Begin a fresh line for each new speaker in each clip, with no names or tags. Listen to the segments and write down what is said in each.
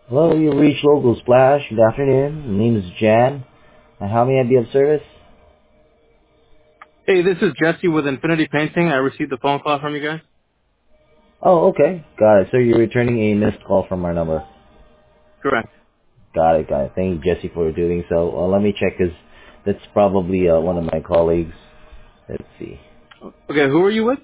Hello, you reached Local Splash. Good afternoon. My name is Jan. How may I be of service?
Hey, this is Jesse with Infinity Painting. I received a phone call from you guys.
Oh, okay. Got it. So you're returning a missed call from our number.
Correct.
Got it, got it. Thank you, Jesse, for doing so. Let me check, because that's probably one of my colleagues. Let's see.
Okay, who are you with?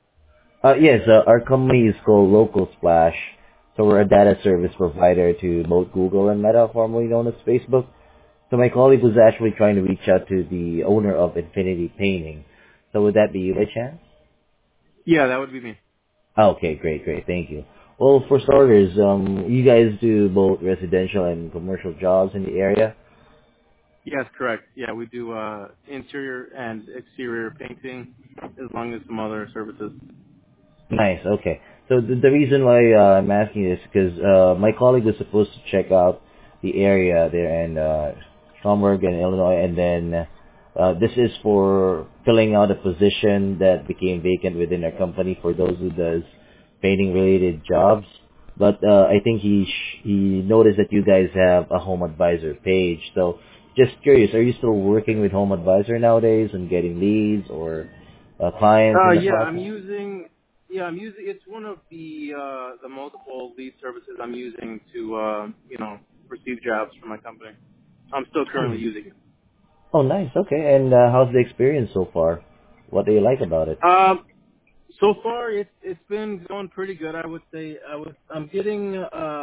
Yes, our company is called Local Splash. So we're a data service provider to both Google and Meta, formerly known as Facebook. So my colleague was actually trying to reach out to the owner of Infinity Painting. So would that be you by chance?
Yeah, that would be me.
Okay, great, great. Thank you. Well, for starters, you guys do both residential and commercial jobs in the area?
Yes, correct. Yeah, we do interior and exterior painting, as long as some other services.
Nice, okay. So the reason why I'm asking is because my colleague was supposed to check out the area there in Schaumburg and Illinois, and then this is for filling out a position that became vacant within our company for those who does painting-related jobs. But I think he noticed that you guys have a Home Advisor page. So just curious, are you still working with Home Advisor nowadays and getting leads or clients in the
Yeah, I'm
process?
using. Yeah, I'm using. It's one of the multiple lead services I'm using to receive jobs for my company. I'm still currently using it.
Oh, nice. Okay. And how's the experience so far? What do you like about it?
So far, it's been going pretty good. I would say I'm getting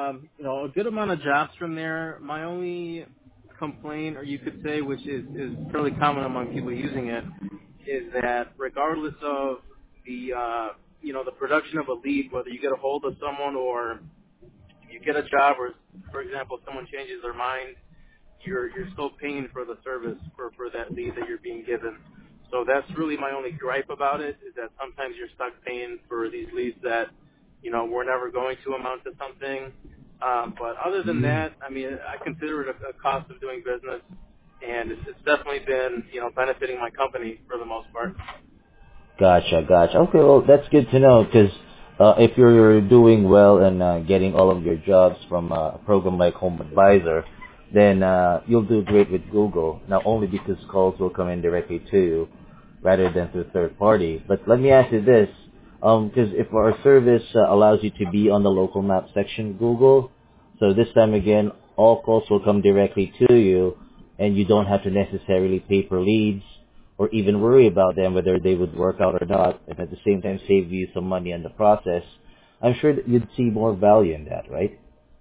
a good amount of jobs from there. My only complaint, or you could say, which is fairly common among people using it, is that regardless of the the production of a lead, whether you get a hold of someone or you get a job, or for example, someone changes their mind, you're still paying for the service for that lead that you're being given. So that's really my only gripe about it, is that sometimes you're stuck paying for these leads that, we're never going to amount to something. But other than
Mm.
that, I mean, I consider it a cost of doing business, and it's definitely been, benefiting my company for the most part.
Gotcha, gotcha. Okay, well, that's good to know because if you're doing well and getting all of your jobs from a program like Home Advisor, then you'll do great with Google, not only because calls will come in directly to you rather than through third party. But let me ask you this, because if our service allows you to be on the local map section of Google, so this time again, all calls will come directly to you, and you don't have to necessarily pay per leads or even worry about them whether they would work out or not, and at the same time save you some money in the process. I'm sure that you'd see more value in that, right?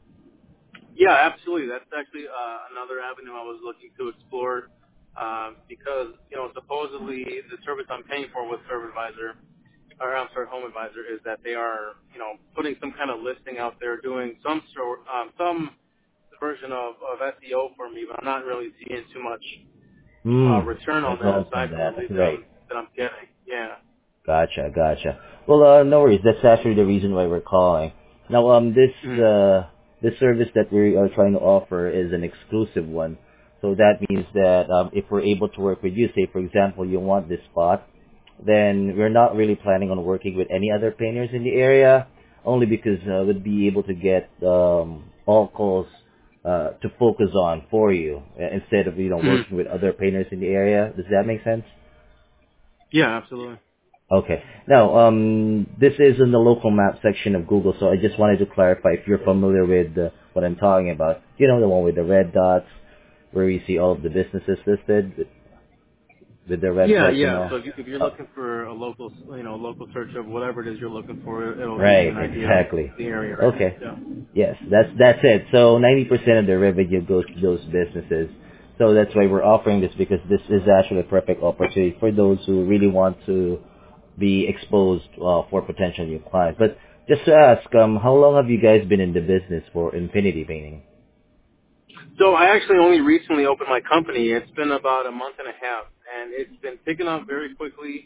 Yeah, absolutely. That's actually another avenue I was looking to explore, because, supposedly the service I'm paying for with ServAdvisor, or I'm sorry, Home Advisor, is that they are, putting some kind of listing out there, doing some version of SEO for me, but I'm not really seeing too much return on that
Results on
aside from the
that,
leads
right.
that I'm getting. Yeah.
Gotcha, gotcha. Well, no worries. That's actually the reason why we're calling. Now,
Mhm.
this service that we are trying to offer is an exclusive one. So that means that if we're able to work with you, say for example, you want this spot, then we're not really planning on working with any other painters in the area, only because we'd be able to get all calls to focus on for you instead of
Mhm.
working with other painters in the area. Does that make sense?
Yeah, absolutely.
Okay. Now, this is in the local map section of Google, so I just wanted to clarify if you're familiar with what I'm talking about. You know, the one with the red dots, where you see all of the businesses listed with the red
Yeah,
plus and
yeah.
all.
So if you're
Oh,
looking for a local search of whatever it is you're looking for, it'll give you
right,
an idea of
exactly.
the area, right?
Okay.
Yeah.
Yes, that's it. So 90% of the revenue goes to those businesses. So that's why we're offering this, because this is actually a perfect opportunity for those who really want to be exposed for potential new clients. But just to ask, how long have you guys been in the business for Infinity Painting?
So I actually only recently opened my company. It's been about a month and a half, and it's been picking up very quickly.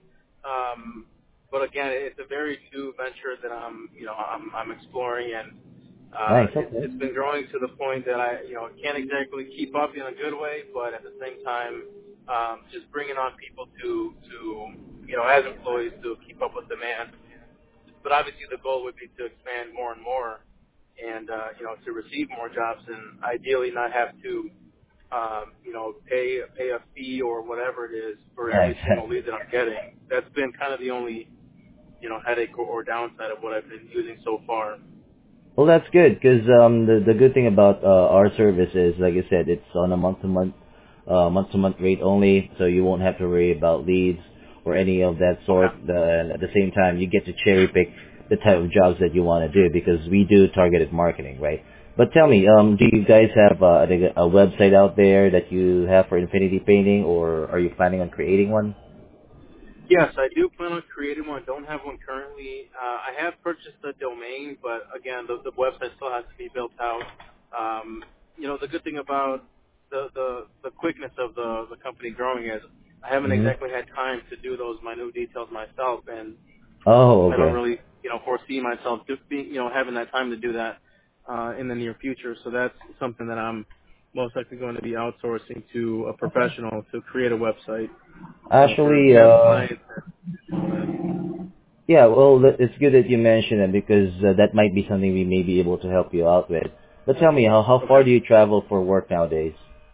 But again, it's a very new venture that I'm exploring, and
Nice. Okay.
it's been growing to the point that I can't exactly keep up in a good way, but at the same time, just bringing on people to as employees to keep up with demand. But obviously, the goal would be to expand more and more. and to receive more jobs, and ideally not have to pay a fee or whatever it is for
Yeah,
every single
exactly.
lead that I'm getting. That's been kind of the only headache or downside of what I've been using so far.
Well, that's good because the good thing about our service is, like I said, it's on a month to month rate only, so you won't have to worry about leads or any of that sort.
Okay.
And at the same time, you get to cherry pick the type of jobs that you want to do because we do targeted marketing, right? But tell me, do you guys have a website out there that you have for Infinity Painting, or are you planning on creating one?
Yes, I do plan on creating one. Don't have one currently. I have purchased a domain, but again, the website still has to be built out. The good thing about the quickness of the company growing is I haven't
Mm-hmm.
exactly had time to do those minute details myself, and
Oh,
I don't
okay.
really foresee myself just being having that time to do that in the near future. So that's something that I'm most likely going to be outsourcing to a
Okay.
professional to create a website for
Actually,
past clients. And all that.
yeah, well, it's good that you mentioned it because that might be something we may be able to help you out with. But tell me, how
Okay.
far do you travel for work nowadays?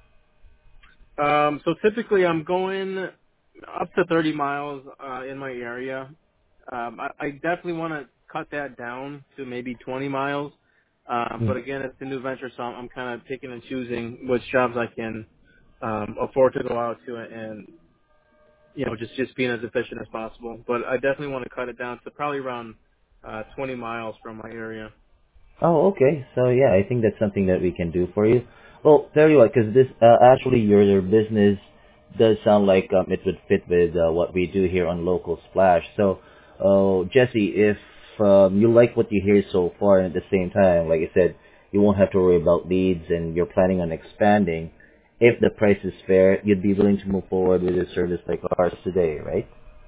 So typically I'm going up to 30 miles in my area. I definitely want to cut that down to maybe 20 miles. But again, it's a new venture, so I'm kind of picking and choosing which jobs I can afford to go out to, and just being as efficient as possible. But I definitely want to cut it down to probably around 20 miles from my area.
Oh, okay. So yeah, I think that's something that we can do for you. Well, tell you what, because this actually your business does sound like it would fit with what we do here on Local Splash. So, Jesse, if you like what you hear so far, and at the same time, like I said, you won't have to worry about leads, and you're planning on expanding. If the price is fair, you'd be willing to move forward with a service like ours today, right?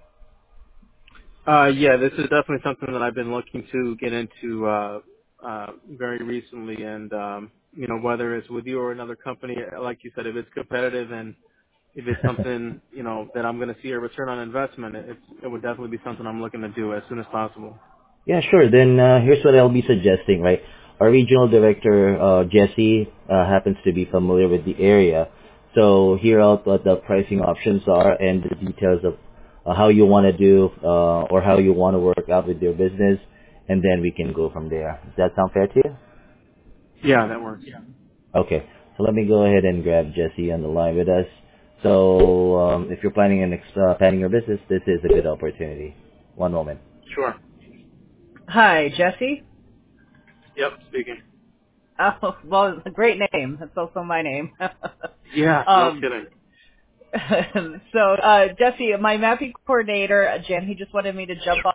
Yeah, this is definitely something that I've been looking to get into very recently, and whether it's with you or another company, like you said, if it's competitive and if it's something that I'm going to see a return on investment, it would definitely be something I'm looking to do as soon as possible.
Yeah, sure. Then here's what I'll be suggesting, right? Our regional director, Jesse, happens to be familiar with the area. So hear out what the pricing options are and the details of how you want to do or how you want to work out with your business, and then we can go from there. Does that sound fair to you?
Yeah, that works.
Okay. So let me go ahead and grab Jesse on the line with us. So if you're planning on expanding your business, this is a good opportunity. One moment.
Sure.
Hi, Jesse.
Yep, speaking.
Oh, well, great name. That's also my name.
Yeah, no
um,
kidding.
so, Jesse, my mapping coordinator, Jen, he just wanted me to jump